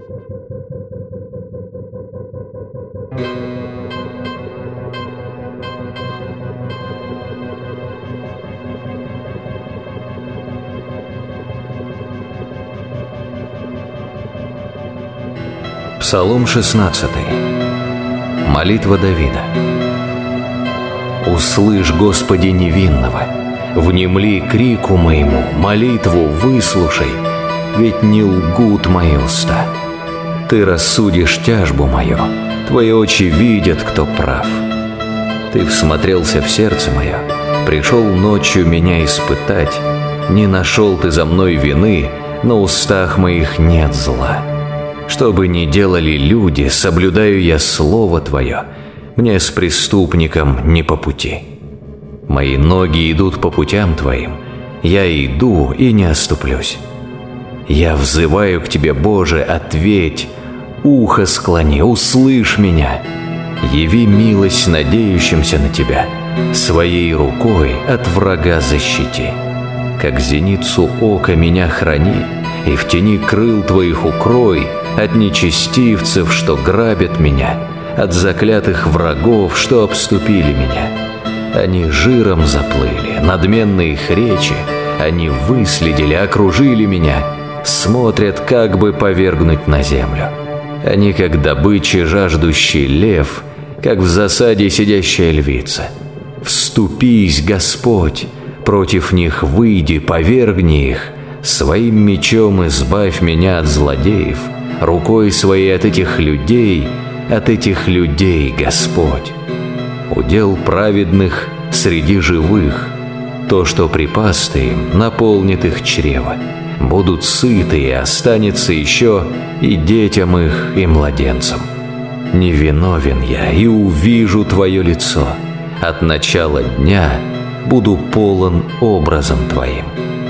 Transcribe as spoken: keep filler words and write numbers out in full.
Псалом шестнадцатый. Молитва Давида. «Услышь, Господи, невинного, внемли крику моему, молитву выслушай, ведь не лгут мои уста. Ты рассудишь тяжбу мою, твои очи видят, кто прав. Ты всмотрелся в сердце мое, пришел ночью меня испытать, не нашел ты за мной вины, на устах моих нет зла. Что бы ни делали люди, соблюдаю я слово Твое, мне с преступником не по пути. Мои ноги идут по путям Твоим, я иду и не оступлюсь. Я взываю к Тебе, Боже, ответь, ухо склони, услышь меня. Яви милость надеющимся на Тебя, своей рукой от врага защити. Как зеницу ока меня храни, и в тени крыл Твоих укрой от нечестивцев, что грабят меня, от заклятых врагов, что обступили меня. Они жиром заплыли, надменные их речи, они выследили, окружили меня, смотрят, как бы повергнуть на землю. Они, как добычи жаждущий лев, как в засаде сидящая львица. Вступись, Господь, против них выйди, повергни их, своим мечом избавь меня от злодеев, рукой своей от этих людей, от этих людей, Господь. Удел праведных среди живых, то, что припас Ты им, наполнит их чрево. Будут сыты, и останется еще и детям их, и младенцам. Невиновен я, и увижу Твое лицо. От начала дня буду полон образом Твоим.